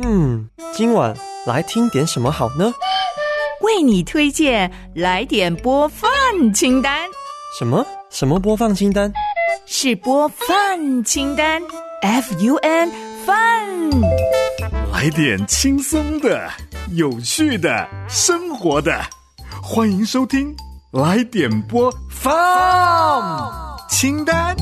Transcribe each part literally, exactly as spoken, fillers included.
嗯，今晚来听点什么好呢？ 为你推荐来点播放清单。 什么？什么播放清单？ 是播放清单 F U N Fun。 来点轻松的、有趣的、生活的，欢迎收听来点播放清单。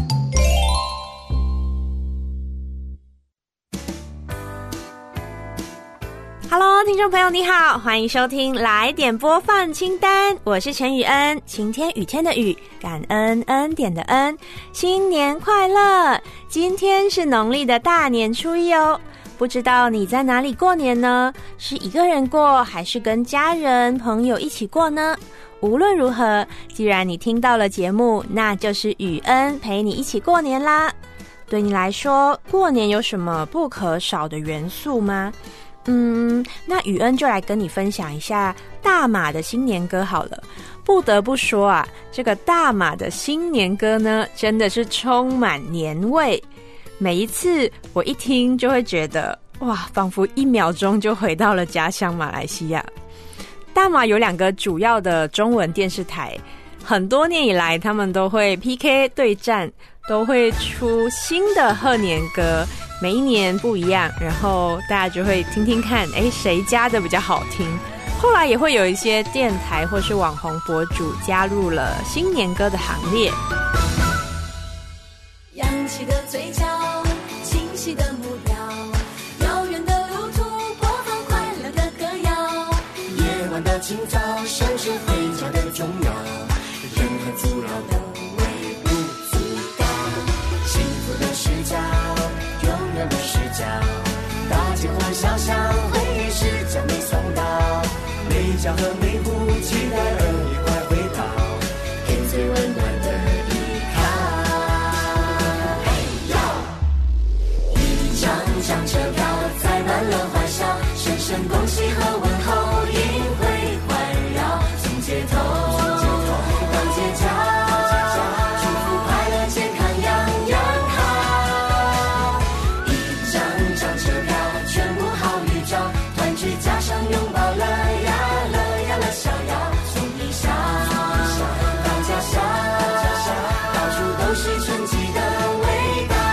Hello， 听众朋友你好，欢迎收听来点播放清单，我是陈雨恩，晴天雨天的雨，感恩恩典的恩，新年快乐！今天是农历的大年初一哦，不知道你在哪里过年呢？是一个人过，还是跟家人朋友一起过呢？无论如何，既然你听到了节目，那就是雨恩陪你一起过年啦。对你来说，过年有什么不可少的元素吗？嗯，那雨恩就来跟你分享一下大马的新年歌好了。不得不说啊，这个大马的新年歌呢，真的是充满年味。每一次我一听就会觉得，哇，仿佛一秒钟就回到了家乡马来西亚。大马有两个主要的中文电视台，很多年以来他们都会 P K 对战，都会出新的贺年歌，每一年不一样，然后大家就会听听看，哎，谁家的比较好听。后来也会有一些电台或是网红博主加入了新年歌的行列。 扬起的嘴角，清晰的目标，遥远的路途，播放快乐的歌谣。 夜晚的清早，像是回家的钟摇，人很阻扰的微不足道。幸福的视角，永远不失焦，大街欢笑笑，回忆是真没想到。每家和每户，期待儿女快回到，给最温暖的依靠。一张张车票载满了欢笑，声声恭喜和问候，音会环绕，从街头到街角，祝福快乐健康样样好。一张张车票全部好预兆，团聚加上拥抱了呀乐呀乐逍遥，送一笑到家乡，到处都是春季的味道。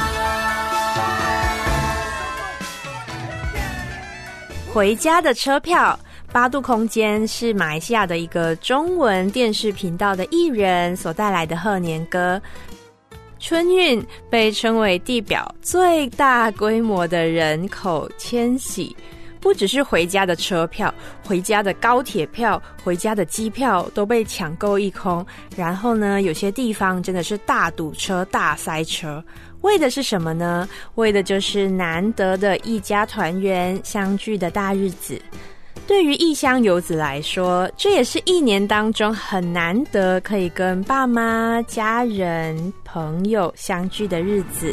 回家的车票，八度空间是马来西亚的一个中文电视频道的艺人所带来的贺年歌。春运被称为地表最大规模的人口迁徙，不只是回家的车票，回家的高铁票，回家的机票都被抢购一空。然后呢，有些地方真的是大堵车、大塞车。为的是什么呢？为的就是难得的一家团圆相聚的大日子。对于异乡游子来说，这也是一年当中很难得可以跟爸妈、家人、朋友相聚的日子。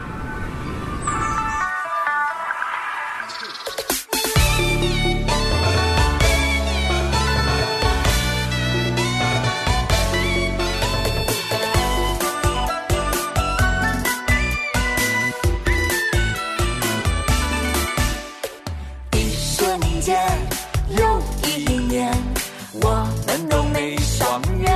又一年，我们都没双月，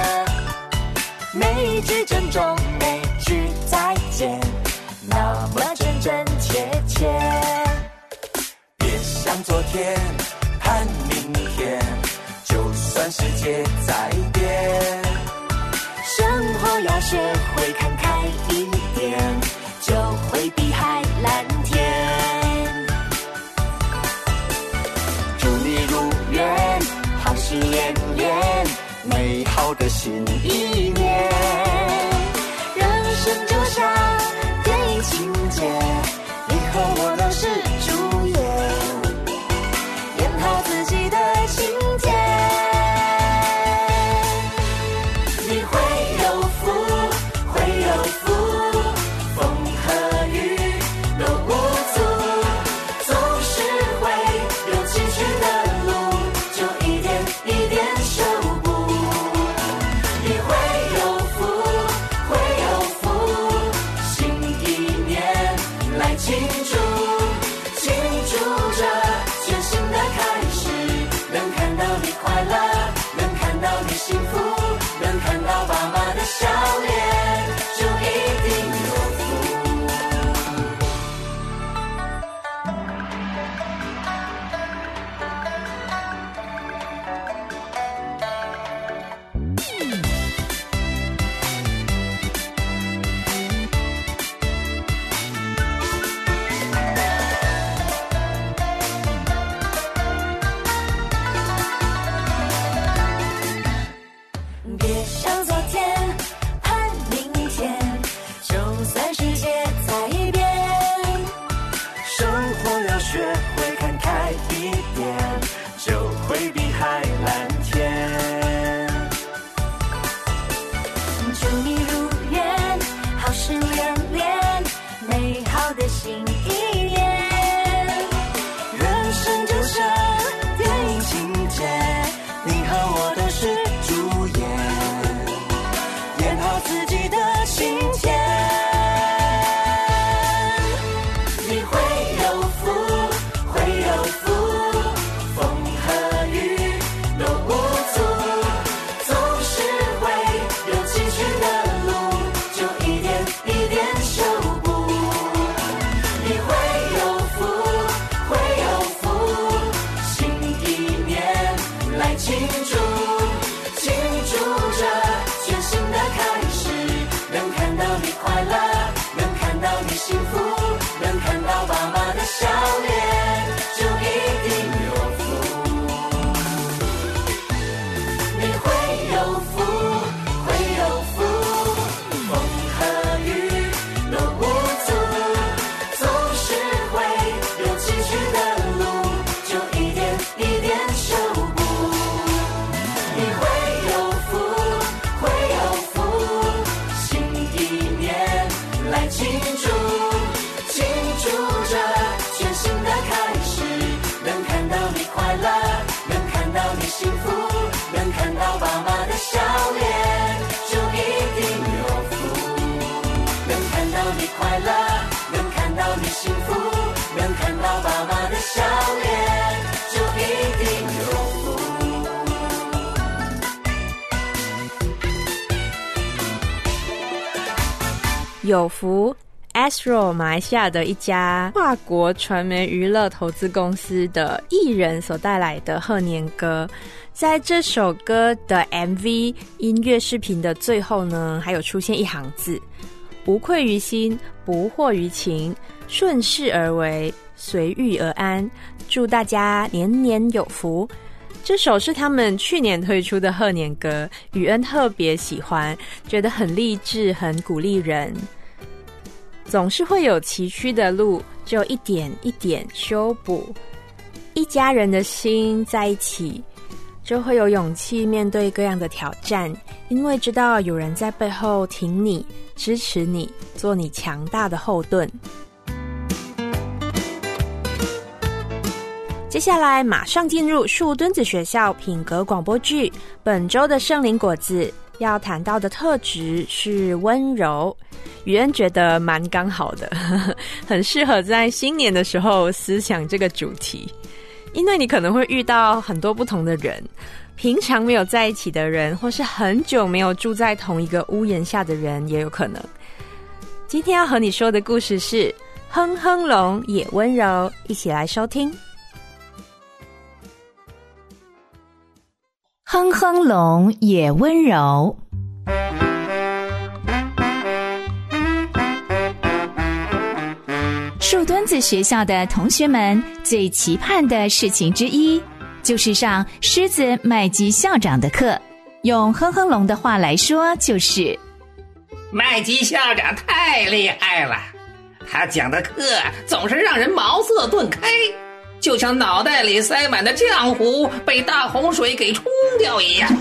每一句珍重，每句再见，那么真真切切。别想昨天，盼明天，就算世界在变，生活要学会看开一点，就会比海蓝天。好事连连，美好的新一年。人生就像电影情节，你和我都是主演，演好自己的情节。你会有福，会有福，风和雨都无阻，总是会有崎岖的路，就一点一点修补。你会有福，会有福，新一年来庆祝，庆祝着有福 Astro 马来西亚的一家跨国传媒娱乐投资公司的艺人所带来的贺年歌。在这首歌的 M V 音乐视频的最后呢，还有出现一行字：无愧于心，不惑于情，顺势而为，随遇而安，祝大家年年有福。这首是他们去年推出的贺年歌，宇恩特别喜欢，觉得很励志，很鼓励人。总是会有崎岖的路，就一点一点修补。一家人的心在一起，就会有勇气面对各样的挑战，因为知道有人在背后挺你，支持你，做你强大的后盾。接下来马上进入树墩子学校品格广播剧，本周的圣灵果子要谈到的特质是温柔。宇恩觉得蛮刚好的，呵呵，很适合在新年的时候思想这个主题，因为你可能会遇到很多不同的人，平常没有在一起的人，或是很久没有住在同一个屋檐下的人也有可能。今天要和你说的故事是哼哼龙也温柔，一起来收听。 哼哼龙也温柔。树墩子学校的同学们最期盼的事情之一，就是上狮子麦基校长的课。用哼哼龙的话来说，就是麦基校长太厉害了，他讲的课总是让人茅塞顿开，就像脑袋里塞满的浆糊被大洪水给冲掉一样。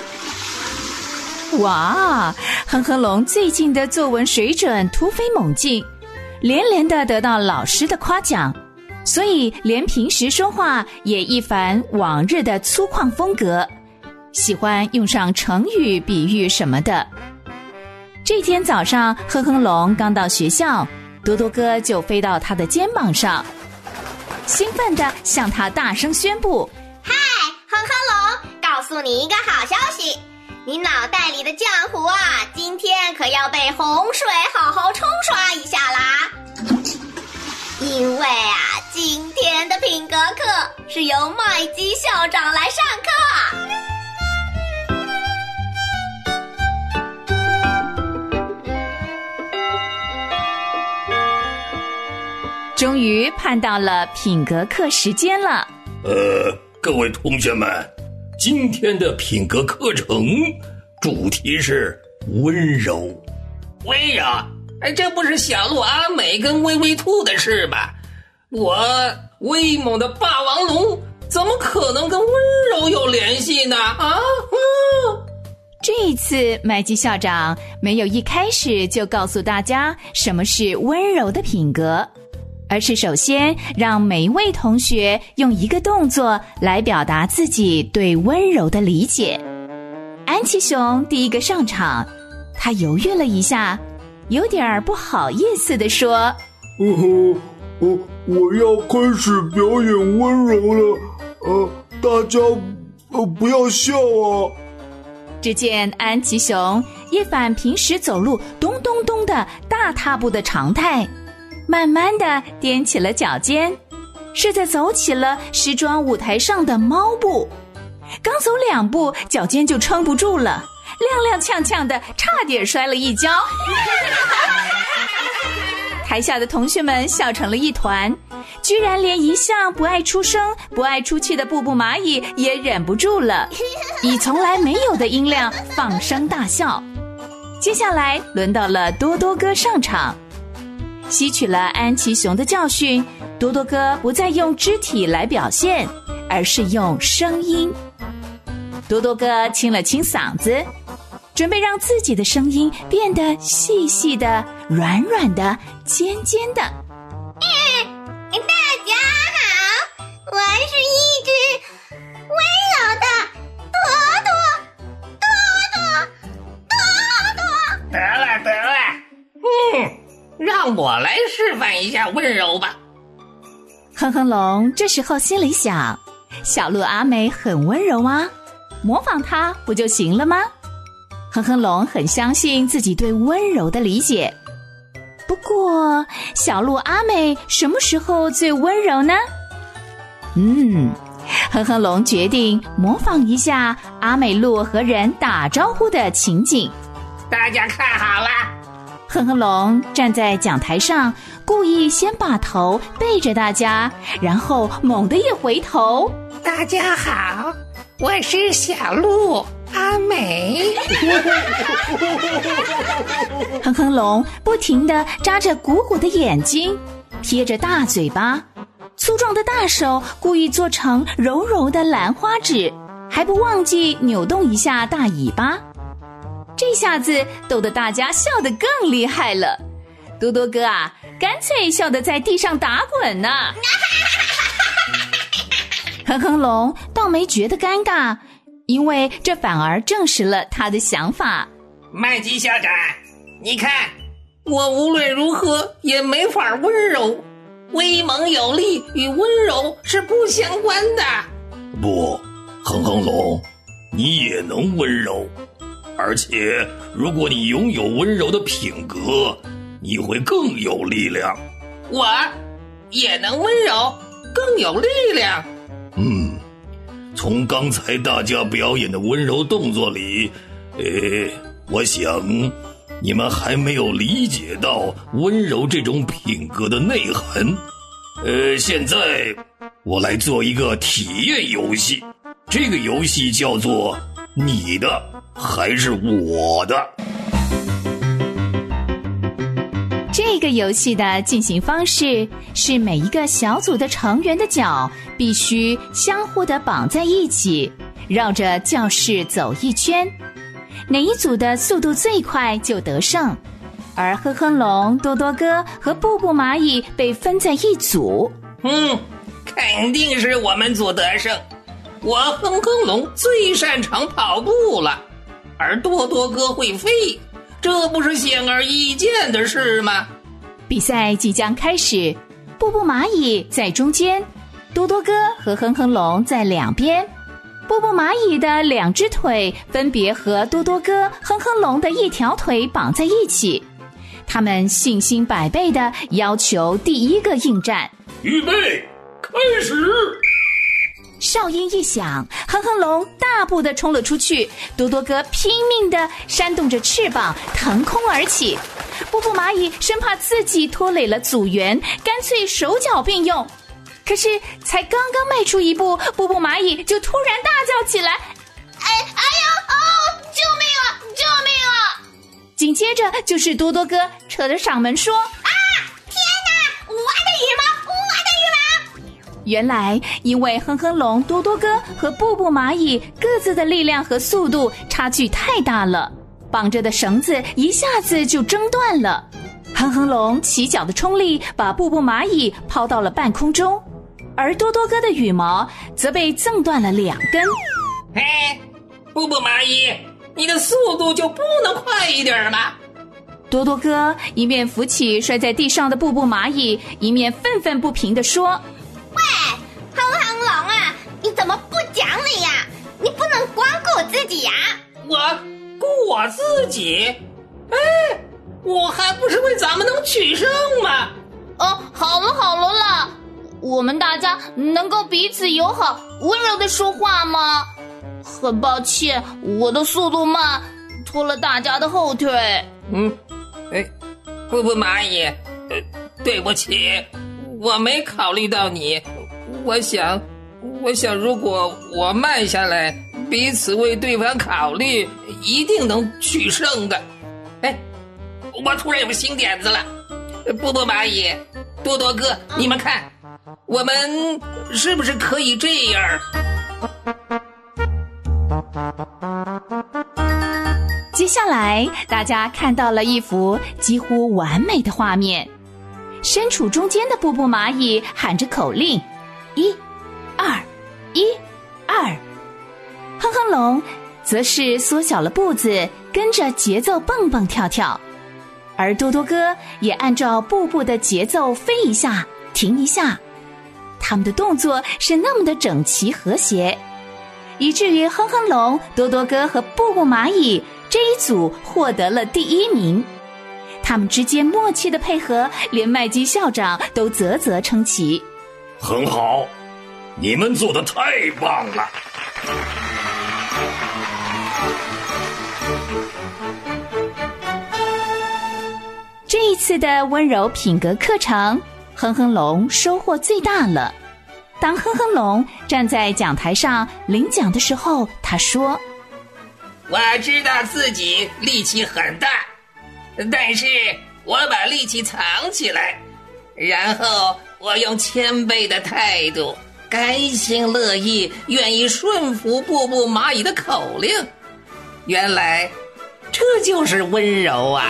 哇，哼哼龙最近的作文水准突飞猛进，连连的得到老师的夸奖，所以连平时说话也一反往日的粗犷风格，喜欢用上成语比喻什么的。这天早上，哼哼龙刚到学校，多多哥就飞到他的肩膀上，兴奋地向他大声宣布： 嗨，哼哼龙，告诉你一个好消息，你脑袋里的浆糊啊，今天可要被洪水好好冲刷一下啦！因为啊，今天的品格课是由麦基校长来上课。 终于盼到了品格课时间了。 呃，各位同学们，今天的品格课程主题是温柔。 温柔？这不是小鹿阿美跟威威兔的事吧？我威猛的霸王龙怎么可能跟温柔有联系呢？啊！嗯、 这一次麦基校长没有一开始就告诉大家什么是温柔的品格，而是首先让每一位同学用一个动作来表达自己对温柔的理解。安琪熊第一个上场，他犹豫了一下，有点不好意思地说： 呃，我我要开始表演温柔了，呃，大家呃不要笑啊。 只见安琪熊一反平时走路咚咚咚的大踏步的常态，慢慢地踮起了脚尖，是在走起了时装舞台上的猫步。刚走两步，脚尖就撑不住了，踉踉跄跄的差点摔了一跤。台下的同学们笑成了一团，居然连一向不爱出声不爱出气的布布蚂蚁也忍不住了，以从来没有的音量放声大笑。接下来轮到了多多哥上场，吸取了安琪熊的教训，多多哥不再用肢体来表现，而是用声音。多多哥清了清嗓子，准备让自己的声音变得细细的、软软的、尖尖的。 嗯，大家好，我是一只温柔的多多多多多多。 得了得了，嗯，让我来示范一下温柔吧。 哼哼龙这时候心里想，小鹿阿美很温柔啊，模仿她不就行了吗？哼哼龙很相信自己对温柔的理解， 不过，小鹿阿美什么时候最温柔呢？嗯，哼哼龙决定模仿一下阿美鹿和人打招呼的情景。 大家看好了， 哼哼龙站在讲台上，故意先把头背着大家，然后猛地一回头。 大家好，我是小鹿阿美。 哼哼龙不停地眨着鼓鼓的眼睛，撇着大嘴巴，粗壮的大手故意做成柔柔的兰花指，还不忘记扭动一下大尾巴。这下子逗得大家笑得更厉害了。多多哥啊，干脆笑得在地上打滚呢。哼哼龙倒没觉得尴尬，因为这反而证实了他的想法。 麦基校长，你看，我无论如何也没法温柔，威猛有力与温柔是不相关的。 不，哼哼龙，你也能温柔，而且如果你拥有温柔的品格，你会更有力量。 我也能温柔，更有力量。 嗯，从刚才大家表演的温柔动作里，呃，我想你们还没有理解到温柔这种品格的内涵。呃，现在我来做一个体验游戏，这个游戏叫做你的还是我的。 这个游戏的进行方式是每一个小组的成员的脚必须相互的绑在一起，绕着教室走一圈，哪一组的速度最快就得胜。而哼哼龙、多多哥和布布蚂蚁被分在一组。 嗯，肯定是我们组得胜。我哼哼龙最擅长跑步了，而多多哥会飞，这不是显而易见的事吗？ 比赛即将开始，布布蚂蚁在中间，多多哥和哼哼龙在两边。布布蚂蚁的两只腿分别和多多哥、哼哼龙的一条腿绑在一起，他们信心百倍地要求第一个应战。 预备，开始！ 哨音一响，哼哼龙大步地冲了出去，多多哥拼命地扇动着翅膀腾空而起。布布蚂蚁生怕自己拖累了组员，干脆手脚并用。可是才刚刚迈出一步，布布蚂蚁就突然大叫起来： 哎哎呀哦，救命啊救命啊！ 紧接着就是多多哥扯着嗓门说： 啊，天哪，我的羽毛，我的羽毛！ 原来因为哼哼龙、多多哥和布布蚂蚁各自的力量和速度差距太大了，绑着的绳子一下子就挣断了。哼哼龙起脚的冲力把布布蚂蚁抛到了半空中，而多多哥的羽毛则被挣断了两根。 嘿，布布蚂蚁，你的速度就不能快一点吗？ 多多哥一面扶起摔在地上的布布蚂蚁，一面愤愤不平地说： 喂，哼哼龙啊，你怎么不讲理呀？你不能光顾自己呀！ 我顾我自己？哎，我还不是为咱们能取胜吗？ 哦，好了好了啦，我们大家能够彼此友好温柔地说话吗？很抱歉，我的速度慢，拖了大家的后腿。 嗯，哎，布布蚂蚁，呃，对不起，我没考虑到你。我想，我想如果我慢下来，彼此为对方考虑，一定能取胜的。哎，我突然有个新点子了，布布蚂蚁、多多哥，你们看，我们是不是可以这样？ 接下来大家看到了一幅几乎完美的画面，身处中间的布布蚂蚁喊着口令：一、二、一、二。哼哼龙则是缩小了步子，跟着节奏蹦蹦跳跳，而多多哥也按照步步的节奏飞一下停一下，他们的动作是那么的整齐和谐，以至于哼哼龙、多多哥和布布蚂蚁这一组获得了第一名。 他们之间默契的配合，连麦基校长都啧啧称奇。 很好，你们做得太棒了。 这一次的温柔品格课程，哼哼龙收获最大了。当哼哼龙站在讲台上领奖的时候，他说： 我知道自己力气很大，但是我把力气藏起来，然后我用谦卑的态度，甘心乐意，愿意顺服步步蚂蚁的口令。原来这就是温柔啊。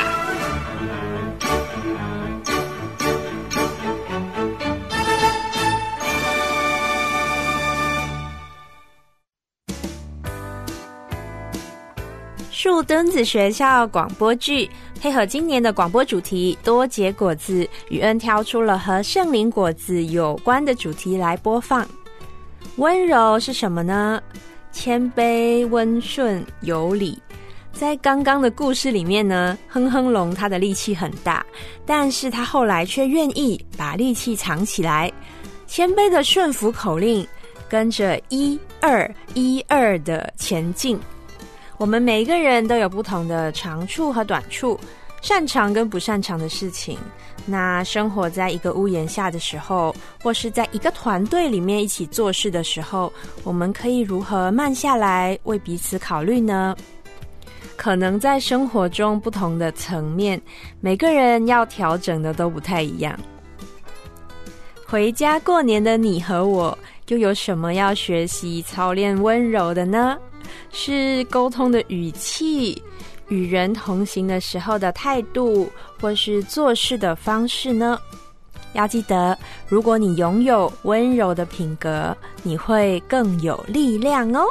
树墩子学校广播剧配合今年的广播主题多结果子，宇恩挑出了和圣灵果子有关的主题来播放。温柔是什么呢？谦卑、温顺、有礼。在刚刚的故事里面呢，哼哼龙他的力气很大，但是他后来却愿意把力气藏起来，谦卑的顺服口令，跟着一二一二的前进。我们每一个人都有不同的长处和短处，擅长跟不擅长的事情。那生活在一个屋檐下的时候，或是在一个团队里面一起做事的时候，我们可以如何慢下来为彼此考虑呢？可能在生活中不同的层面，每个人要调整的都不太一样。回家过年的你和我，又有什么要学习操练温柔的呢？是沟通的语气，与人同行的时候的态度，或是做事的方式呢？要记得，如果你拥有温柔的品格，你会更有力量哦。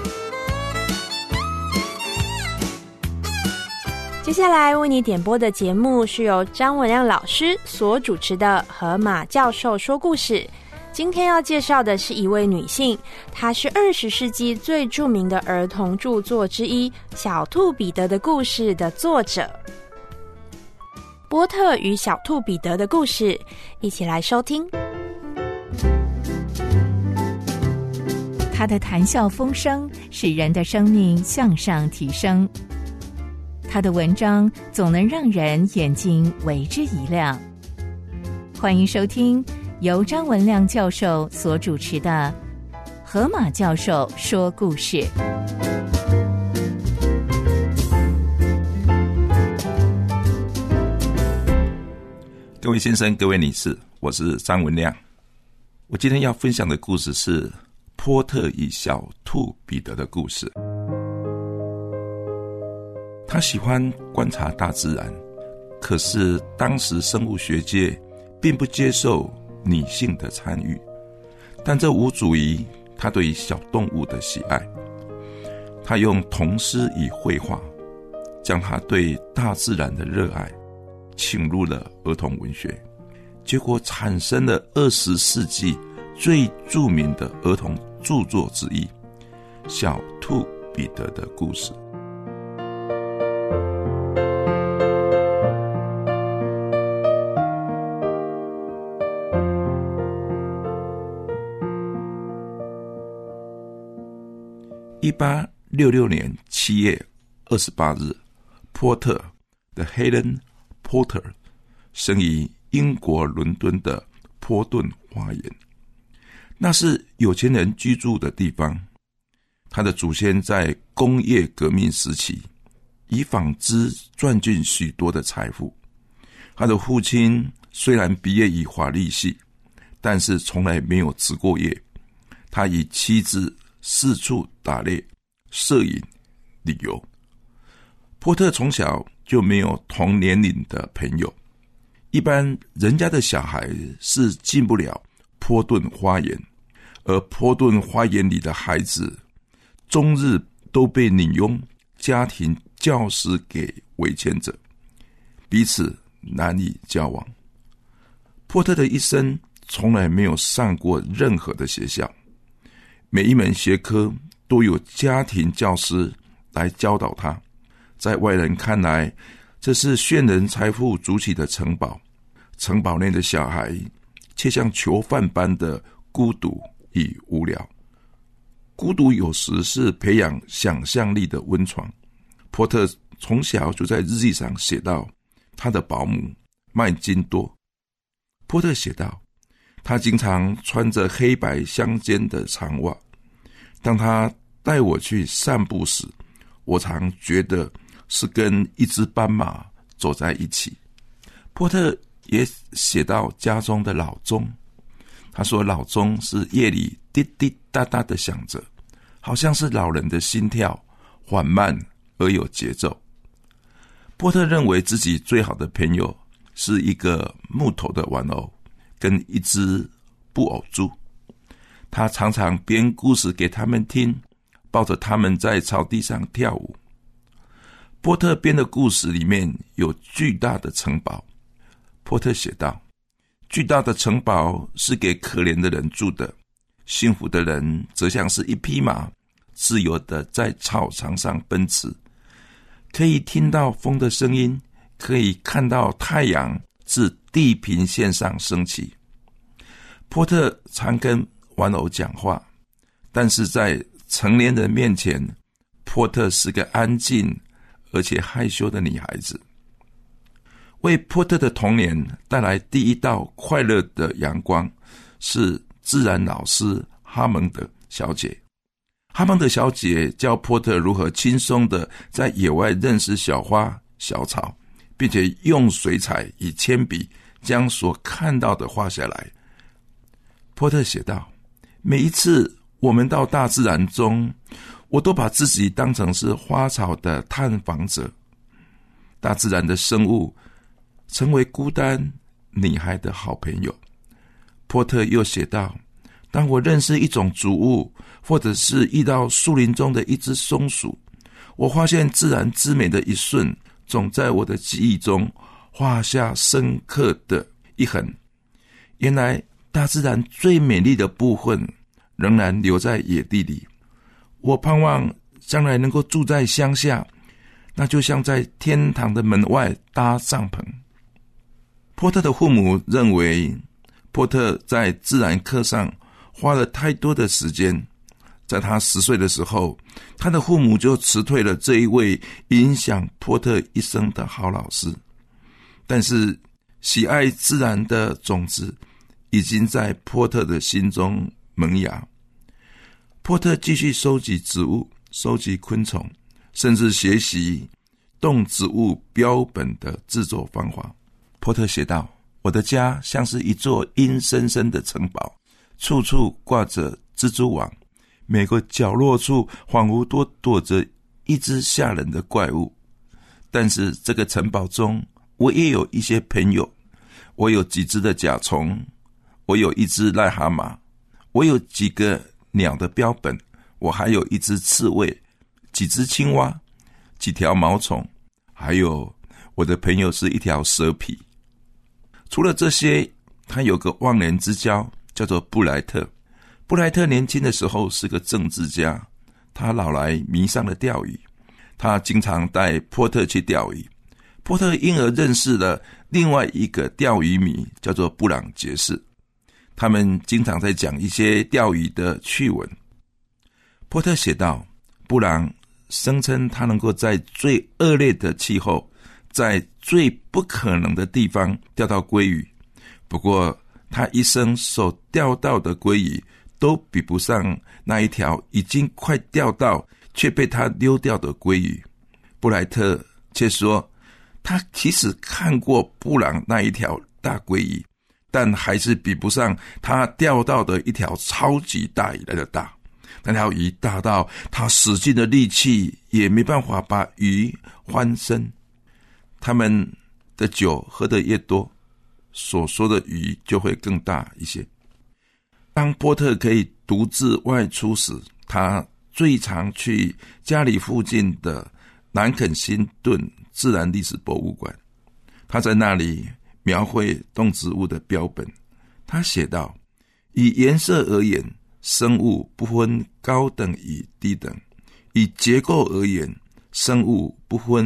接下来为你点播的节目是由张文亮老师所主持的河马教授说故事。今天要介绍的是一位女性，她是二十世纪最著名的儿童著作之一《小兔彼得的故事》的作者。波特与小兔彼得的故事，一起来收听。 他的谈笑风生使人的生命向上提升，他的文章总能让人眼睛为之一亮。欢迎收听由张文亮教授所主持的河马教授说故事。 各位先生，各位女士，我是张文亮。我今天要分享的故事是波特与小兔彼得的故事。他喜欢观察大自然，可是当时生物学界并不接受女性的参与，但这无阻于他对小动物的喜爱。他用童诗与绘画，将他对大自然的热爱倾入了儿童文学，结果产生了二十世纪最著名的儿童著作之一《小兔彼得的故事》。一八六六年七月二十八日，波特的 Helen Porter 生于英国伦敦的波顿花园，那是有钱人居住的地方。他的祖先在工业革命时期以纺织赚进许多的财富。他的父亲虽然毕业于法律系，但是从来没有职过业。他与妻子四处打猎、摄影、旅游。波特从小就没有同年龄的朋友，一般人家的小孩是进不了波顿花园，而波顿花园里的孩子终日都被女佣、家庭教师给围牵着，彼此难以交往。波特的一生从来没有上过任何的学校，每一门学科都有家庭教师来教导他。在外人看来， 这是炫人财富筑起的城堡，城堡内的小孩却像囚犯般的孤独与无聊。孤独有时是培养想象力的温床。波特从小就在日记上写到他的保姆麦金多。波特写道，他经常穿着黑白相间的长袜，当他带我去散步时，我常觉得是跟一只斑马走在一起。波特也写到家中的老钟，他说老钟是夜里滴滴答答的响着，好像是老人的心跳，缓慢而有节奏。波特认为自己最好的朋友是一个木头的玩偶跟一只布偶猪，他常常编故事给他们听，抱着他们在草地上跳舞。波特编的故事里面有巨大的城堡。波特写道，巨大的城堡是给可怜的人住的，幸福的人则像是一匹马，自由的在草场上奔驰，可以听到风的声音，可以看到太阳自地平线上升起。波特常跟玩偶讲话，但是在成年人面前，波特是个安静而且害羞的女孩子。为波特的童年带来第一道快乐的阳光是自然老师哈蒙德小姐。哈蒙德小姐教波特如何轻松的在野外认识小花小草，并且用水彩与铅笔将所看到的画下来。波特写道，每一次我们到大自然中，我都把自己当成是花草的探访者。大自然的生物成为孤单女孩的好朋友。波特又写道，当我认识一种植物，或者是遇到树林中的一只松鼠，我发现自然之美的一瞬总在我的记忆中画下深刻的一痕。原来大自然最美丽的部分仍然留在野地里。我盼望将来能够住在乡下，那就像在天堂的门外搭帐篷。波特的父母认为波特在自然课上花了太多的时间。在他十岁的时候，他的父母就辞退了这一位影响波特一生的好老师。但是喜爱自然的种子已经在波特的心中萌芽。波特继续收集植物，收集昆虫，甚至学习动植物标本的制作方法。波特写道，我的家像是一座阴森森的城堡，处处挂着蜘蛛网，每个角落处仿佛都躲着一只吓人的怪物。但是这个城堡中，我也有一些朋友，我有几只的甲虫，我有一只癞蛤蟆，我有几个鸟的标本，我还有一只刺猬，几只青蛙，几条毛虫，还有我的朋友是一条蛇皮。除了这些，他有个忘年之交，叫做布莱特。布莱特年轻的时候是个政治家，他老来迷上了钓鱼，他经常带波特去钓鱼。波特因而认识了另外一个钓鱼迷，叫做布朗爵士。他们经常在讲一些钓鱼的趣闻。波特写道，布朗声称他能够在最恶劣的气候，在最不可能的地方钓到鲑鱼，不过他一生所钓到的鲑鱼都比不上那一条已经快钓到却被他溜掉的鲑鱼。布莱特却说，他其实看过布朗那一条大鲑鱼，但还是比不上他钓到的一条超级大鱼来的大。那条鱼大到他使尽了力气也没办法把鱼翻身。他们的酒喝得越多，所说的鱼就会更大一些。当波特可以独自外出时，他最常去家里附近的南肯辛顿自然历史博物馆。他在那里描绘动植物的标本。他写道，以颜色而言，生物不分高等与低等；以结构而言，生物不分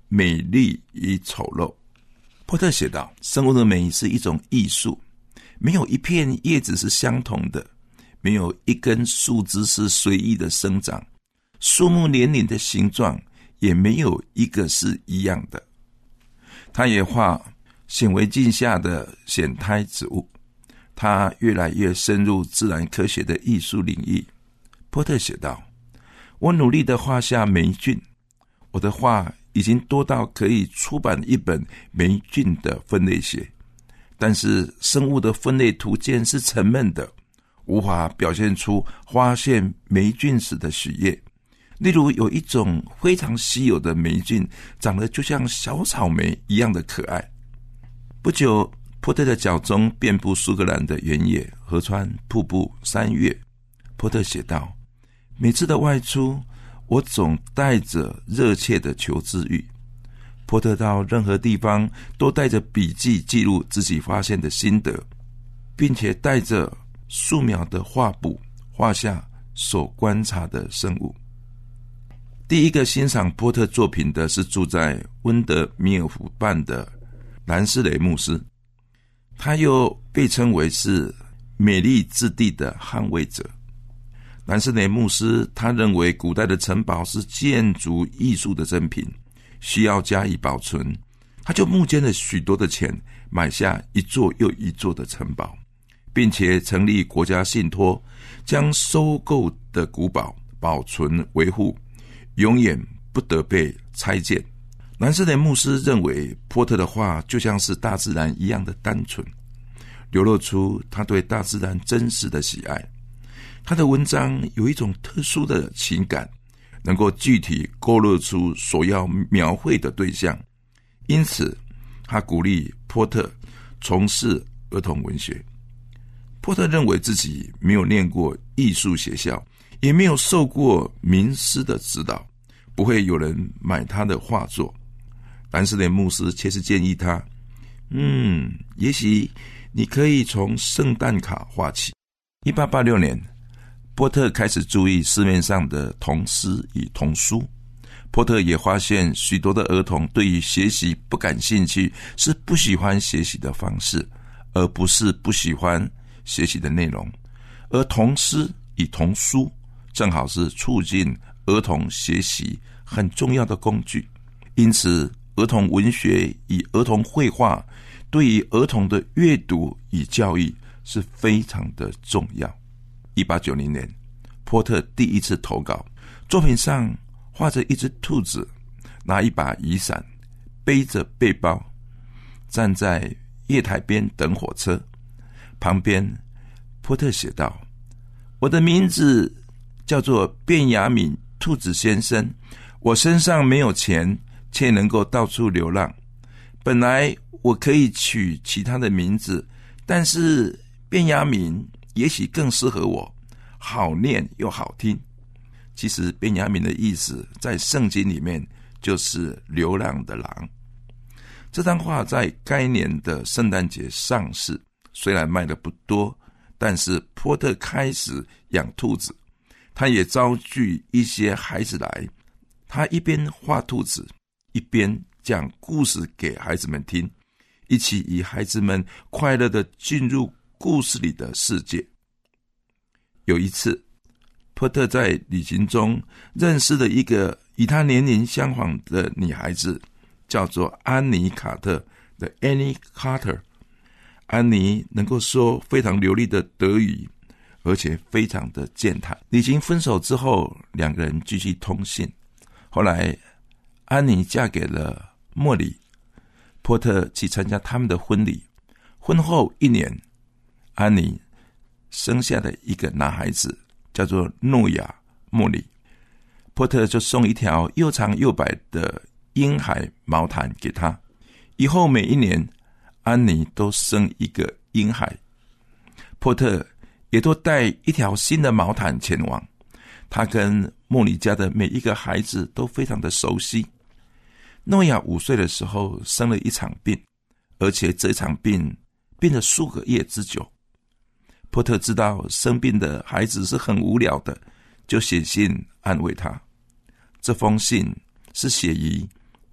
美丽与丑陋。波特写道，生物的美是一种艺术，没有一片叶子是相同的，没有一根树枝是随意的生长，树木连理的形状也没有一个是一样的。他也画显微镜下的显胎植物，他越来越深入自然科学的艺术领域。波特写道，我努力地画下霉菌，我的画已经多到可以出版一本霉菌的分类学，但是生物的分类图鉴是沉闷的，无法表现出发现霉菌时的喜悦。例如有一种非常稀有的霉菌，长得就像小草莓一样的可爱。不久，波特的脚中遍布苏格兰的原野、河川、瀑布、山岳。波特写道，每次的外出，我总带着热切的求知欲。波特到任何地方都带着笔记记录自己发现的心得，并且带着数秒的画布画下所观察的生物。第一个欣赏波特作品的是住在温德米尔湖畔的兰斯雷牧师，他又被称为是美丽之地的捍卫者。兰斯雷牧师他认为古代的城堡是建筑艺术的珍品，需要加以保存，他就募捐了许多的钱，买下一座又一座的城堡，并且成立国家信托，将收购的古堡保存维护，永远不得被拆建。兰斯雷牧师认为波特的画就像是大自然一样的单纯，流露出他对大自然真实的喜爱。他的文章有一种特殊的情感，能够具体勾勒出所要描绘的对象，因此他鼓励波特从事儿童文学。波特认为自己没有念过艺术学校，也没有受过名师的指导，不会有人买他的画作。兰斯雷牧师却是建议他，嗯，也许你可以从圣诞卡画起。一八八六年，波特开始注意市面上的童诗与童书。波特也发现许多的儿童对于学习不感兴趣，是不喜欢学习的方式，而不是不喜欢学习的内容。而童诗与童书正好是促进儿童学习很重要的工具，因此儿童文学与儿童绘画对于儿童的阅读与教育是非常的重要。一八九零年，波特第一次投稿，作品上画着一只兔子，拿一把雨伞，背着背包，站在月台边等火车。旁边波特写道，我的名字叫做卞雅敏兔子先生，我身上没有钱，却能够到处流浪。本来我可以取其他的名字，但是卞雅敏也许更适合我，好念又好听。其实卞雅敏的意思在圣经里面就是流浪的狼。这张画在该年的圣诞节上市，虽然卖的不多，但是波特开始养兔子，他也招聚一些孩子来，他一边画兔子，一边讲故事给孩子们听，一起与孩子们快乐地进入故事里的世界。有一次，波特在旅行中认识了一个与他年龄相仿的女孩子，叫做安妮卡特的 Annie Carter。 安妮能够说非常流利的德语，而且非常的健谈。旅行分手之后，两个人继续通信。后来安妮嫁给了莫里，波特去参加他们的婚礼。婚后一年，安妮生下了一个男孩子，叫做诺亚·莫里。波特就送一条又长又白的婴孩毛毯给他。以后每一年，安妮都生一个婴孩，波特也都带一条新的毛毯前往。他跟莫里家的每一个孩子都非常的熟悉。诺亚五岁的时候生了一场病，而且这场病病了数个月之久。波特知道生病的孩子是很无聊的，就写信安慰他。这封信是写于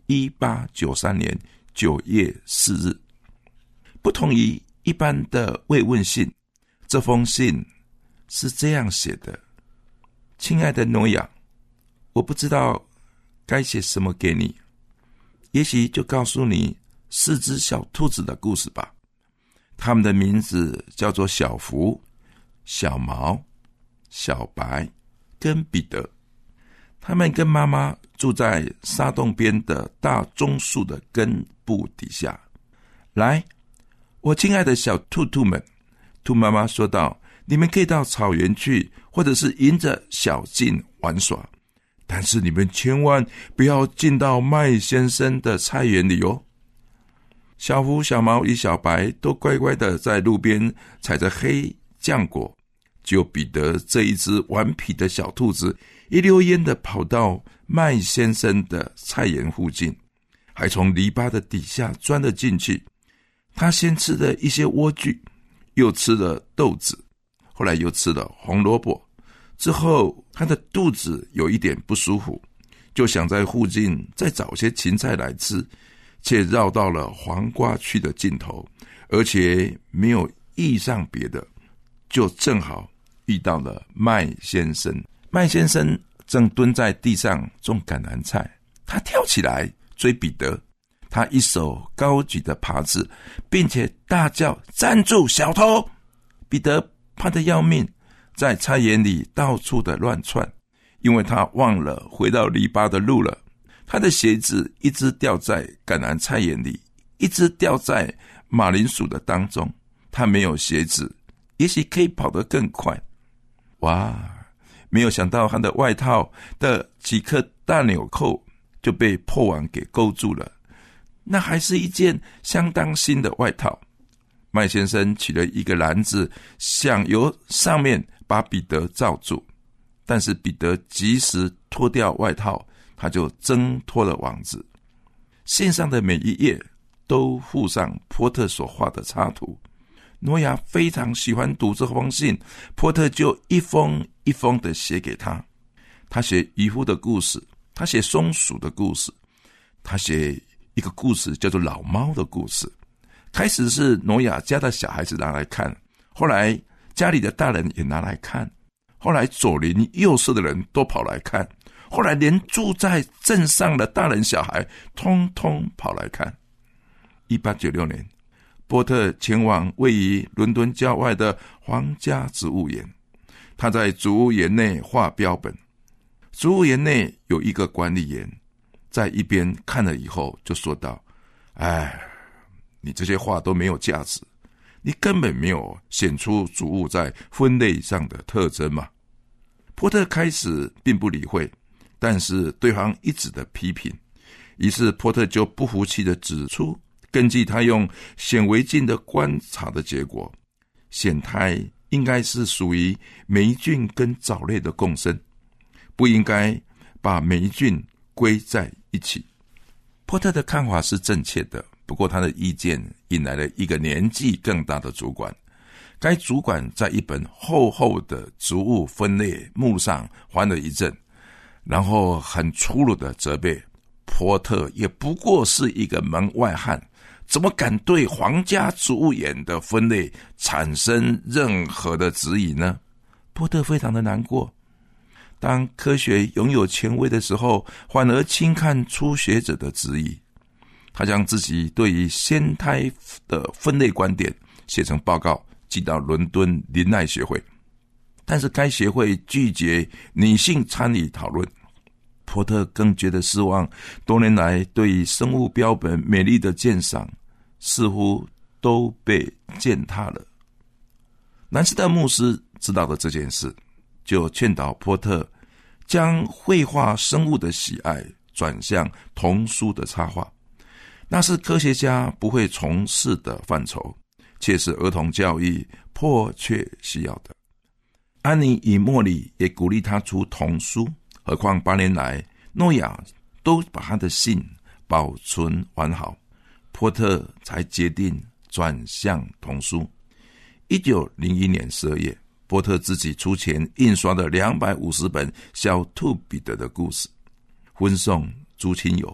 一八九三年九月四日。不同于一般的慰问信，这封信是这样写的：亲爱的挪亚，我不知道该写什么给你，也许就告诉你四只小兔子的故事吧。他们的名字叫做小福、小毛、小白跟彼得。他们跟妈妈住在沙洞边的大棕树的根部底下。来，我亲爱的小兔兔们，兔妈妈说道，你们可以到草原去，或者是迎着小径玩耍，但是你们千万不要进到麦先生的菜园里哦。小福、小毛与小白都乖乖的在路边采着黑浆果，只有彼得这一只顽皮的小兔子一溜烟的跑到麦先生的菜园附近，还从篱笆的底下钻了进去。他先吃了一些莴苣，又吃了豆子，后来又吃了红萝卜。之后他的肚子有一点不舒服，就想在附近再找些芹菜来吃，却绕到了黄瓜区的尽头，而且没有遇上别的，就正好遇到了麦先生。麦先生正蹲在地上种橄榄菜，他跳起来追彼得，他一手高举着耙子，并且大叫，站住，小偷！彼得怕得要命，在菜园里到处的乱窜，因为他忘了回到篱笆的路了。他的鞋子一只掉在橄榄菜园里，一只掉在马铃薯的当中。他没有鞋子，也许可以跑得更快。哇，没有想到他的外套的几颗大纽扣就被破网给勾住了，那还是一件相当新的外套。麦先生取了一个篮子，想由上面把彼得罩住，但是彼得及时脱掉外套，他就挣脱了网子。信上的每一页都附上波特所画的插图。挪亚非常喜欢读这封信，波特就一封一封的写给他。他写渔夫的故事，他写松鼠的故事，他写一个故事叫做老猫的故事。开始是挪亚家的小孩子拿来看，后来家里的大人也拿来看，后来左邻右舍的人都跑来看，后来连住在镇上的大人小孩通通跑来看。一八九六年，波特前往位于伦敦郊外的皇家植物园，他在植物园内画标本。植物园内有一个管理员在一边看了以后就说道，哎，你这些画都没有价值，你根本没有显出植物在分类上的特征嘛。波特开始并不理会，但是对方一直的批评，于是波特就不服气的指出，根据他用显微镜的观察的结果，蚬胎应该是属于霉菌跟藻类的共生，不应该把霉菌归在一起。波特的看法是正确的，不过他的意见引来了一个年纪更大的主管。该主管在一本厚厚的植物分类目上翻了一阵，然后很粗鲁的责备波特也不过是一个门外汉，怎么敢对皇家植物园的分类产生任何的质疑呢？波特非常的难过。当科学拥有权威的时候，反而轻看初学者的质疑。他将自己对于蚬胎的分类观点写成报告，寄到伦敦林爱学会，但是该协会拒绝女性参与讨论。波特更觉得失望，多年来对于生物标本美丽的鉴赏似乎都被践踏了。南斯特牧师知道了这件事，就劝导波特将绘画生物的喜爱转向童书的插画，那是科学家不会从事的范畴，却是儿童教育迫切需要的。安妮与莫里也鼓励他出童书，何况八年来诺亚都把他的信保存完好，波特才决定转向童书。一九零一年十二月，波特自己出钱印刷了两百五十本小兔彼得的故事，分送诸亲友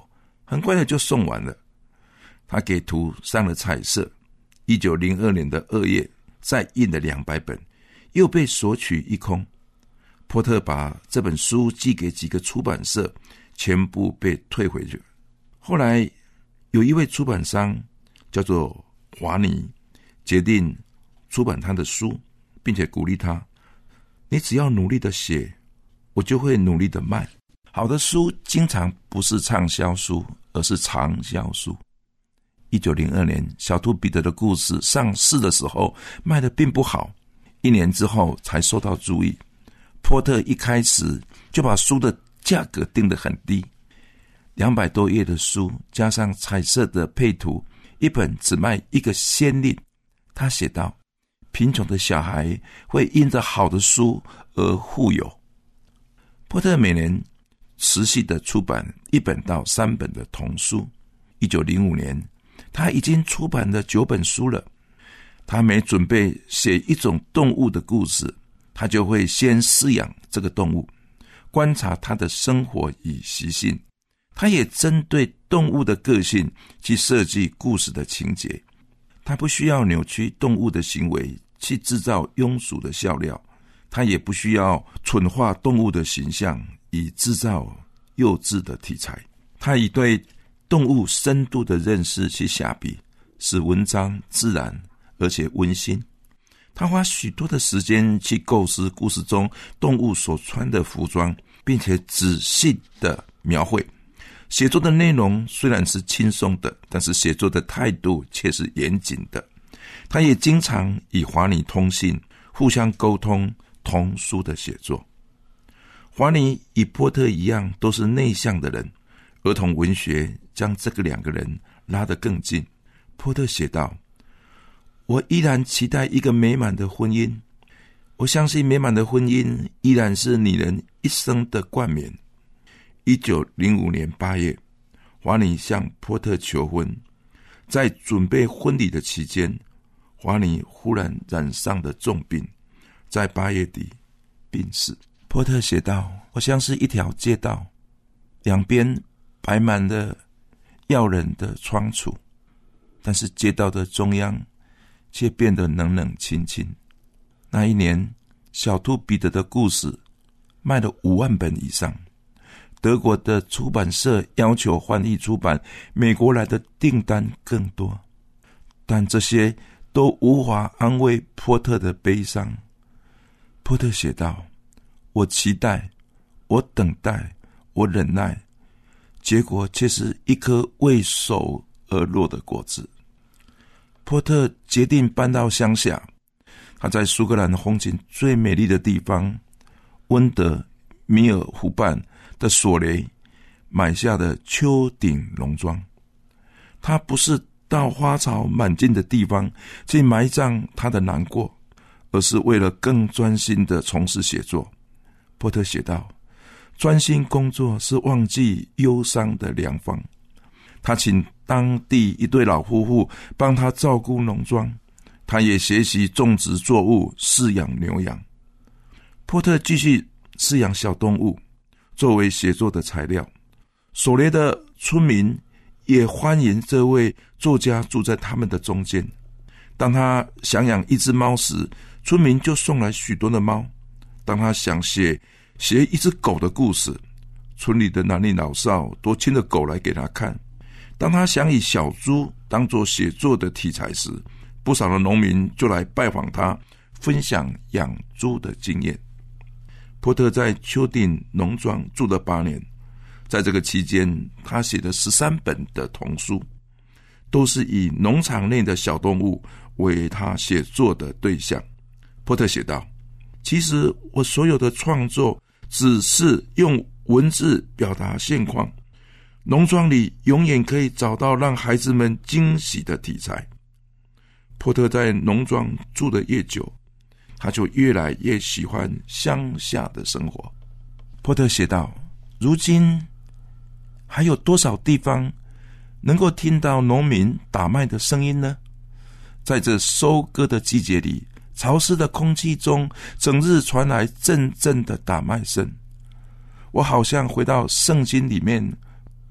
很快的就送完了。他给图上了彩色，一九零二年的二月再印了两百本，又被索取一空。波特把这本书寄给几个出版社，全部被退回去。后来有一位出版商叫做华尼，决定出版他的书，并且鼓励他，你只要努力的写，我就会努力的卖。好的书经常不是畅销书，而是长销书。一九零二年小兔彼得的故事上市的时候卖得并不好，一年之后才受到注意。波特一开始就把书的价格定得很低，两百多页的书加上彩色的配图，一本只卖一个先令。他写道，贫穷的小孩会因着好的书而富有。波特每年持续的出版一本到三本的童书。一九零五年他已经出版了九本书了。他每准备写一种动物的故事，他就会先饲养这个动物，观察它的生活与习性。他也针对动物的个性去设计故事的情节。他不需要扭曲动物的行为去制造庸俗的笑料，他也不需要蠢化动物的形象以制造幼稚的题材。他以对动物深度的认识去下笔，使文章自然而且温馨。他花许多的时间去构思故事中动物所穿的服装，并且仔细的描绘。写作的内容虽然是轻松的，但是写作的态度却是严谨的。他也经常与华尼通信，互相沟通童书的写作。华尼与波特一样都是内向的人，儿童文学将这个两个人拉得更近。波特写道，我依然期待一个美满的婚姻，我相信美满的婚姻依然是女人一生的冠冕。一九零五年八月，华尼向波特求婚。在准备婚礼的期间，华尼忽然染上了重病，在八月底病逝。波特写道，我像是一条街道，两边摆满了耀人的仓储，但是街道的中央却变得冷冷清清。那一年，小兔彼得的故事卖了五万本以上。德国的出版社要求翻译出版，美国来的订单更多，但这些都无法安慰波特的悲伤。波特写道，我期待，我等待，我忍耐，结果却是一颗未熟而落的果子。波特决定搬到乡下，他在苏格兰风景最美丽的地方温德米尔湖畔的索雷买下的丘顶农庄。他不是到花草满径的地方去埋葬他的难过，而是为了更专心地从事写作。波特写道，专心工作是忘记忧伤的良方。他请当地一对老夫妇帮他照顾农庄，他也学习种植作物，饲养牛羊。波特继续饲养小动物作为写作的材料。索雷的村民也欢迎这位作家住在他们的中间。当他想养一只猫时，村民就送来许多的猫。当他想写写一只狗的故事，村里的男女老少都牵着狗来给他看。当他想以小猪当作写作的题材时，不少的农民就来拜访他，分享养猪的经验。波特在丘顶农庄住了八年，在这个期间，他写了十三本的童书，都是以农场内的小动物为他写作的对象。波特写道，其实我所有的创作只是用文字表达现况，农庄里永远可以找到让孩子们惊喜的题材。波特在农庄住得越久，他就越来越喜欢乡下的生活。波特写道，如今还有多少地方能够听到农民打麦的声音呢？在这收割的季节里，潮湿的空气中整日传来阵阵的打麦声。我好像回到圣经里面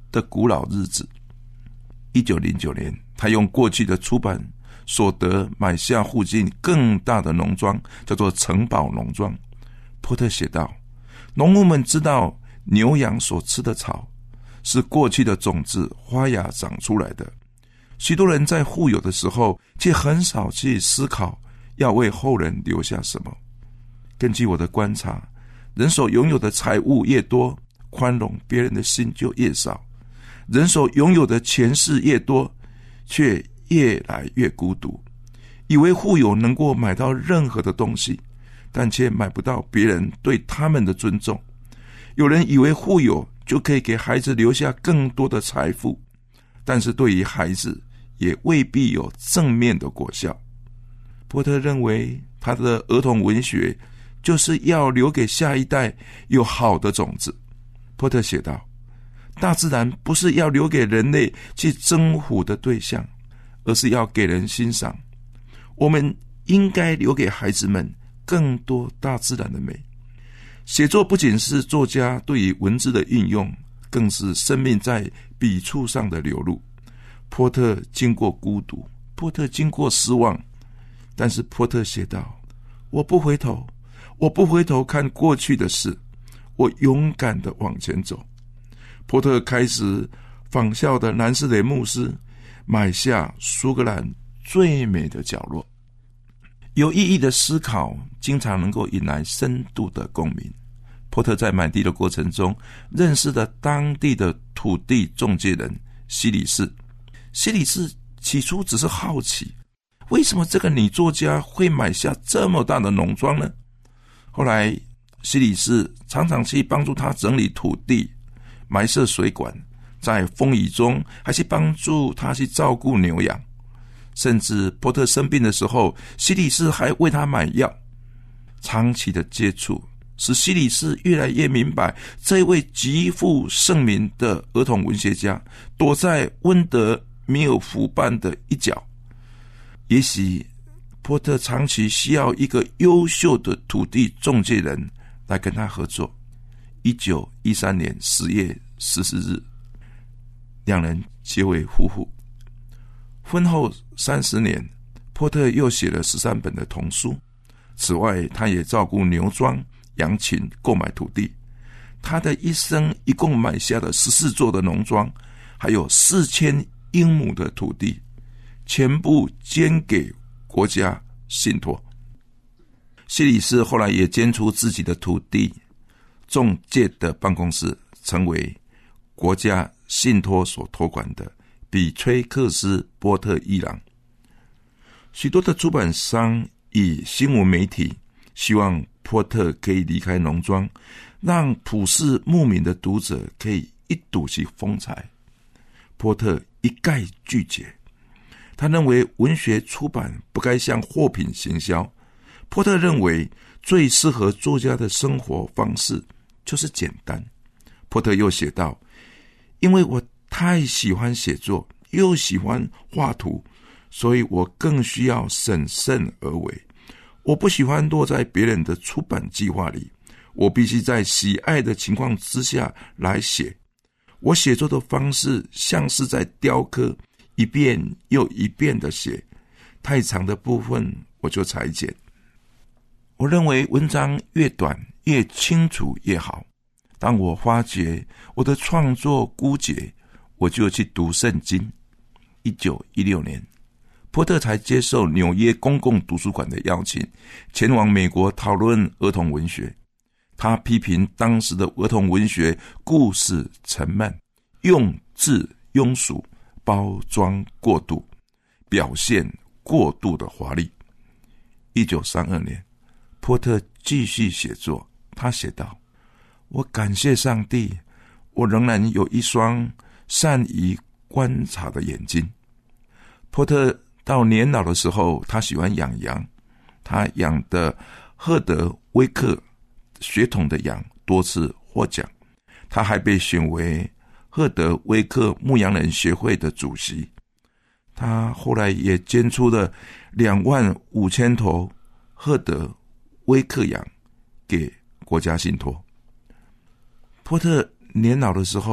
的古老日子。一九零九年，他用过去的出版所得买下附近更大的农庄，叫做城堡农庄。波特写道，农夫们知道牛羊所吃的草是过去的种子发芽长出来的，许多人在富有的时候却很少去思考要为后人留下什么。根据我的观察，人所拥有的财物越多，宽容别人的心就越少，人所拥有的权势越多，却越来越孤独，以为富有能够买到任何的东西，但却买不到别人对他们的尊重。有人以为富有就可以给孩子留下更多的财富，但是对于孩子也未必有正面的果效。波特认为他的儿童文学就是要留给下一代有好的种子。波特写道，大自然不是要留给人类去征服的对象，而是要给人欣赏。我们应该留给孩子们更多大自然的美。写作不仅是作家对于文字的运用，更是生命在笔触上的流露。波特经过孤独，波特经过失望，但是波特写道，我不回头，我不回头看过去的事，我勇敢地往前走。波特开始仿效的南斯雷牧师，买下苏格兰最美的角落。有意义的思考经常能够引来深度的共鸣。波特在买地的过程中认识了当地的土地中介人西里士。西里士起初只是好奇，为什么这个女作家会买下这么大的农庄呢？后来西里士常常去帮助他整理土地，埋设水管，在风雨中还是帮助他去照顾牛羊。甚至波特生病的时候，西里士还为他买药。长期的接触使西里士越来越明白，这位极负盛名的儿童文学家躲在温德米尔湖畔的一角。也许波特长期需要一个优秀的土地中介人来跟他合作。一九一三年十月十四日，两人结为夫妇。婚后三十年，波特又写了十三本的童书。此外，他也照顾牛庄、羊群，购买土地。他的一生一共买下了十四座的农庄，还有四千英亩的土地，全部捐给国家信托。西里士后来也捐出自己的土地，中介的办公室成为国家信托所托管的比崔克斯波特伊朗。许多的出版商与新闻媒体希望波特可以离开农庄，让普世牧民的读者可以一睹其风采。波特一概拒绝，他认为文学出版不该像货品行销。波特认为最适合作家的生活方式就是简单。波特又写道，因为我太喜欢写作，又喜欢画图，所以我更需要审慎而为。我不喜欢落在别人的出版计划里，我必须在喜爱的情况之下来写。我写作的方式像是在雕刻，一遍又一遍的写，太长的部分我就裁剪。我认为文章越短越清楚越好。当我发觉我的创作枯竭，我就去读圣经。一九一六年，波特才接受纽约公共图书馆的邀请，前往美国讨论儿童文学。他批评当时的儿童文学故事沉闷，用字庸俗，包装过度，表现过度的华丽。一九三二年，波特继续写作，他写道，我感谢上帝，我仍然有一双善于观察的眼睛。波特到年老的时候，他喜欢养羊，他养的赫德威克血统的羊多次获奖，他还被选为赫德威克牧羊人协会的主席。他后来也捐出了两万五千头赫德威克羊给国家信托。波特年老的时候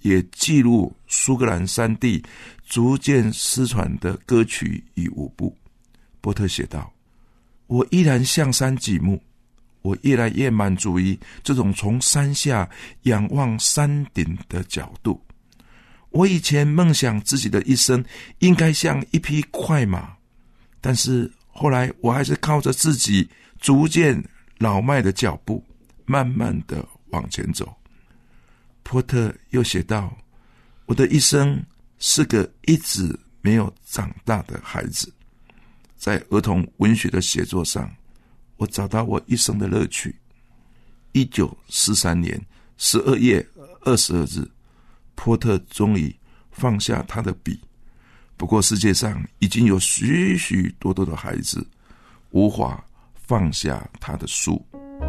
也记录苏格兰山地逐渐失传的歌曲与舞步。波特写道，我依然向山极目，我越来越满足于这种从山下仰望山顶的角度。我以前梦想自己的一生应该像一匹快马，但是后来我还是靠着自己逐渐老迈的脚步，慢慢的往前走。波特又写道，我的一生是个一直没有长大的孩子。在儿童文学的写作上，我找到我一生的乐趣。一九四三年十二月二十二日，波特终于放下他的笔。不过世界上已经有许许多多的孩子无法放下他的书。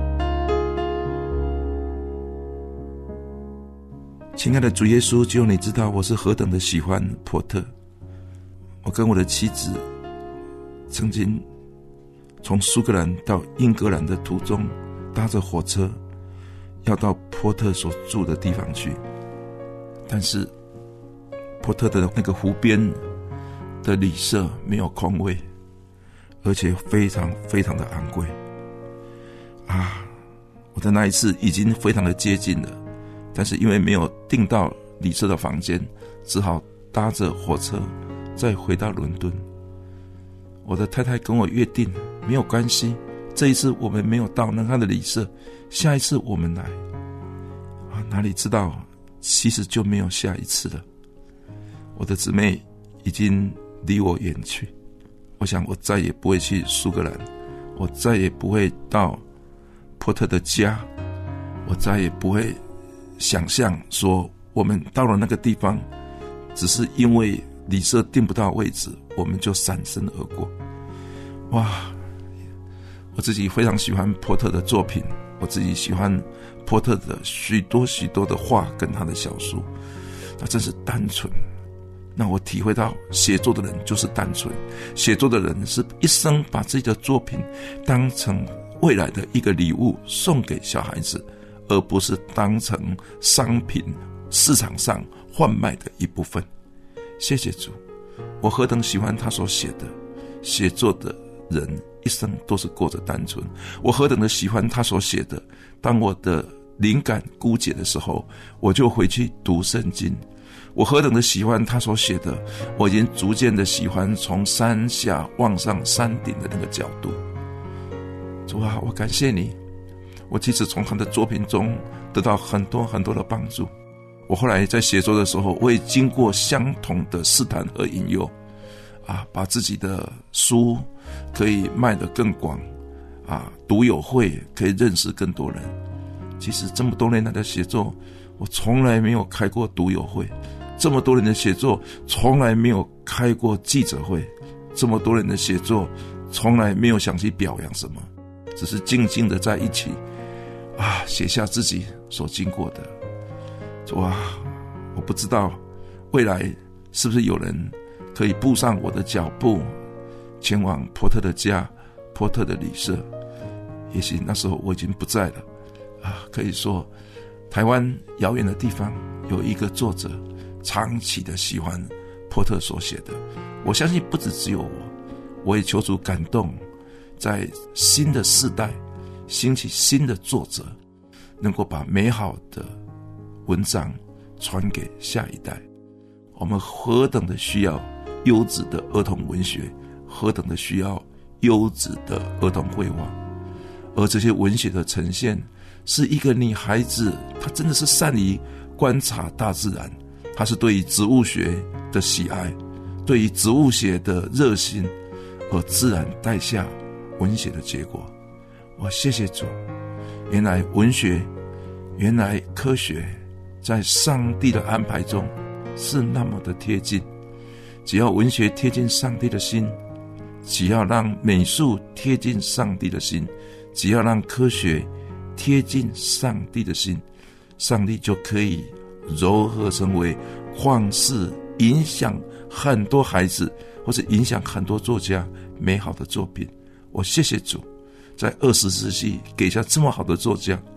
亲爱的主耶稣，只有你知道我是何等的喜欢波特。我跟我的妻子曾经从苏格兰到英格兰的途中，搭着火车要到波特所住的地方去，但是波特的那个湖边的旅社没有空位，而且非常非常的昂贵啊！我的那一次已经非常的接近了，但是因为没有订到旅社的房间，只好搭着火车再回到伦敦。我的太太跟我约定，没有关系，这一次我们没有到那他的旅社，下一次我们来啊！哪里知道其实就没有下一次了。我的姊妹已经离我远去，我想我再也不会去苏格兰，我再也不会到波特的家，我再也不会想象说我们到了那个地方只是因为旅社订不到位置我们就闪身而过。哇，我自己非常喜欢波特的作品，我自己喜欢波特的许多许多的画跟他的小说，他真是单纯。那我体会到写作的人就是单纯，写作的人是一生把自己的作品当成未来的一个礼物送给小孩子，而不是当成商品市场上贩卖的一部分。谢谢主，我何等喜欢他所写的，写作的人一生都是过着单纯。我何等的喜欢他所写的，当我的灵感枯竭的时候，我就回去读圣经。我何等的喜欢他所写的，我已经逐渐的喜欢从山下望上山顶的那个角度。主啊，我感谢你，我其实从他的作品中得到很多很多的帮助。我后来在写作的时候，我也经过相同的试探和引诱啊，把自己的书可以卖得更广啊，读友会可以认识更多人。其实这么多年来的写作，我从来没有开过读友会，这么多人的写作从来没有开过记者会，这么多人的写作从来没有想去表扬什么，只是静静的在一起啊，写下自己所经过的。哇，我不知道未来是不是有人可以步上我的脚步，前往波特的家，波特的旅社。也许那时候我已经不在了啊，可以说台湾遥远的地方有一个作者长期的喜欢波特所写的，我相信不只只有我，我也求主感动，在新的世代兴起新的作者，能够把美好的文章传给下一代。我们何等的需要优质的儿童文学，何等的需要优质的儿童绘画，而这些文学的呈现是一个女孩子，她真的是善于观察大自然，她是对于植物学的喜爱，对于植物学的热心，而自然带下文学的结果。我谢谢主，原来文学，原来科学在上帝的安排中是那么的贴近。只要文学贴近上帝的心，只要让美术贴近上帝的心，只要让科学贴近上帝的心，上帝就可以糅合成为旷世影响很多孩子，或者影响很多作家美好的作品。我谢谢主，在二十世纪给下这么好的作家，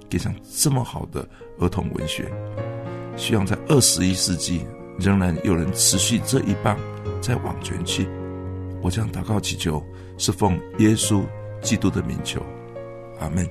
给上这么好的儿童文学。希望在二十一世纪仍然有人持续这一棒再往前去。我将祷告祈求，是奉耶稣基督的名求，阿们。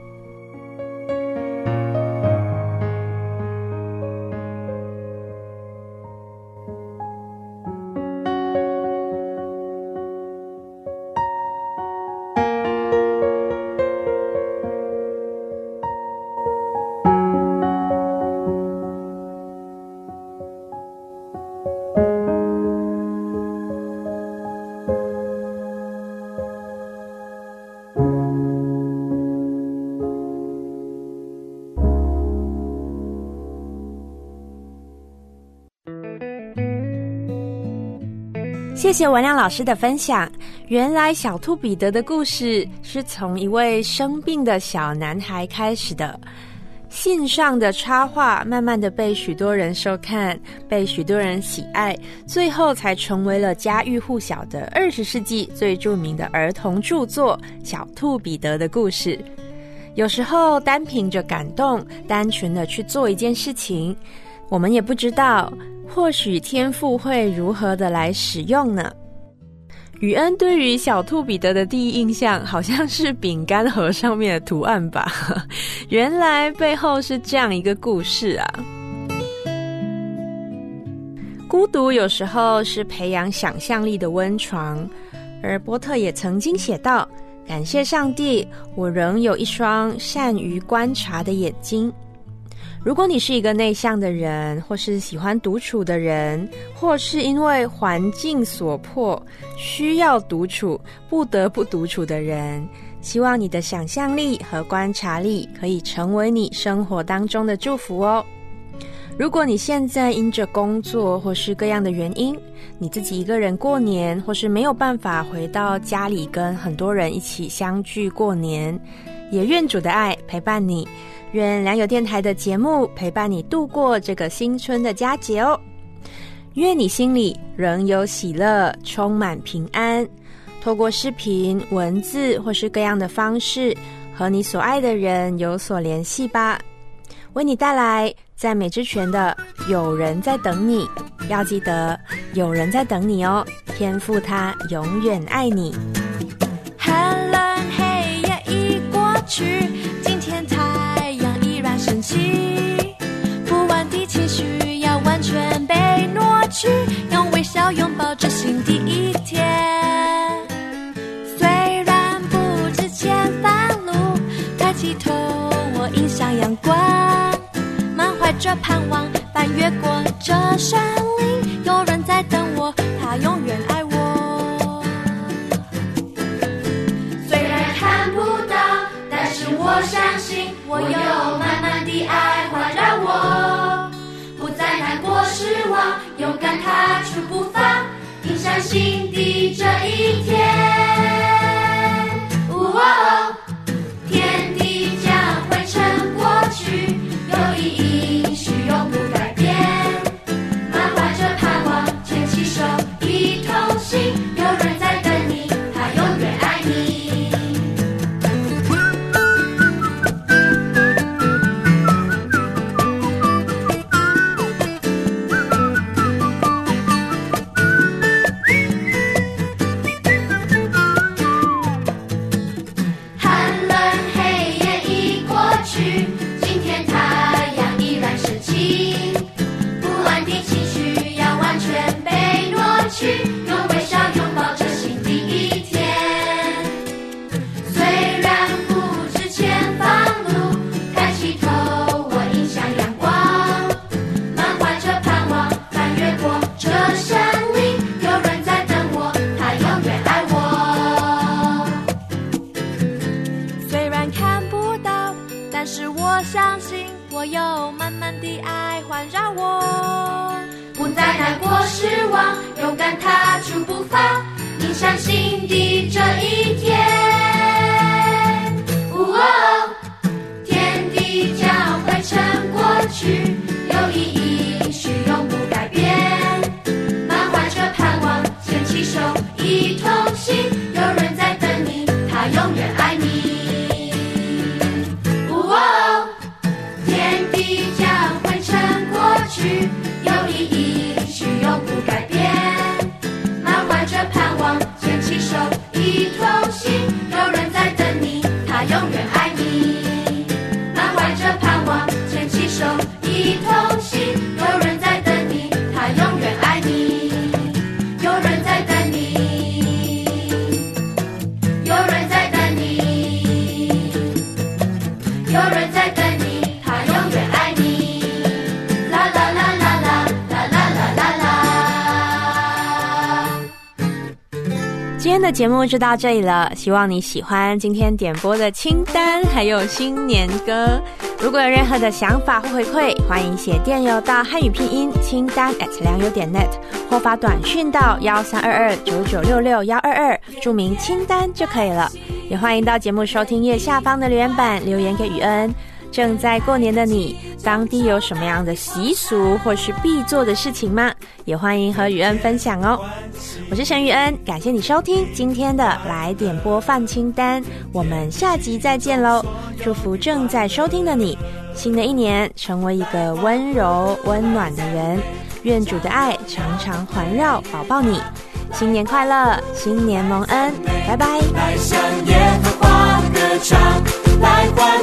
谢谢文亮老师的分享。原来小兔彼得的故事是从一位生病的小男孩开始的。信上的插画慢慢的被许多人收看，被许多人喜爱，最后才成为了家喻户晓的二十世纪最著名的儿童著作《小兔彼得的故事》。有时候单凭着感动，单纯的去做一件事情，我们也不知道或许天父会如何的来使用呢？宇恩对于小兔彼得的第一印象好像是饼干盒上面的图案吧，原来背后是这样一个故事啊。孤独有时候是培养想象力的温床，而波特也曾经写道，感谢上帝，我仍有一双善于观察的眼睛。如果你是一个内向的人，或是喜欢独处的人，或是因为环境所迫需要独处不得不独处的人，希望你的想象力和观察力可以成为你生活当中的祝福哦。如果你现在因着工作或是各样的原因，你自己一个人过年，或是没有办法回到家里跟很多人一起相聚过年，也愿主的爱陪伴你，愿良友电台的节目陪伴你度过这个新春的佳节哦。愿你心里仍有喜乐，充满平安。透过视频、文字或是各样的方式，和你所爱的人有所联系吧。为你带来赞美之泉的有人在等你，要记得有人在等你哦，天父他永远爱你。 寒冷黑夜已过去，今天太阳依然升起，不安的情绪要完全被挪去，用微笑拥抱着新的一天。虽然不知前方路，抬起头我迎向阳光，满怀着盼望翻越过这山岭，有人在等我，他永远爱我。虽然看不到，但是我相信我有满满的爱环绕我，不再难过失望，勇敢踏出步伐，迎向新的这一天。哦哦，天地将会成过去，有一应许永不改变，满怀着盼望，牵起手一同行，有人在等你，他永远爱你。用微笑拥抱着新的一天，虽然不知前方路，抬起头我迎向阳光，满怀着盼望翻越过这山岭，有人在等我，他永远爱我。虽然看不到，但是我相信我有满满的爱环绕我，不再难过失望，勇敢踏出步伐，迎向新的这一天。哦哦，天地将会成过去，有一应许永不改变，满怀着盼望，牵起手一同行，有人在等你，他永远爱你。哦哦， 你，满怀着盼望，牵起手一同行。有人在等你，他永远爱你。有人在等你，有人在等你，有人在等你，他永远爱你。啦啦啦啦啦啦啦啦啦啦。 今天的节目就到这里了，希望你喜欢今天点播的清单还有新年歌。如果有任何的想法或回馈，欢迎写电邮到汉语拼音清单 at 良友点 net， 或发短讯到幺三二二九九六六幺二二，注明清单就可以了。也欢迎到节目收听页下方的留言板留言给雨恩。正在过年的你，当地有什么样的习俗或是必做的事情吗？也欢迎和雨恩分享哦。我是陈雨恩，感谢你收听今天的来点播放清单，我们下集再见喽！祝福正在收听的你，新的一年成为一个温柔温暖的人，愿主的爱常常环绕保抱你。新年快乐，新年蒙恩，拜拜！ 来向耶和华歌唱，来欢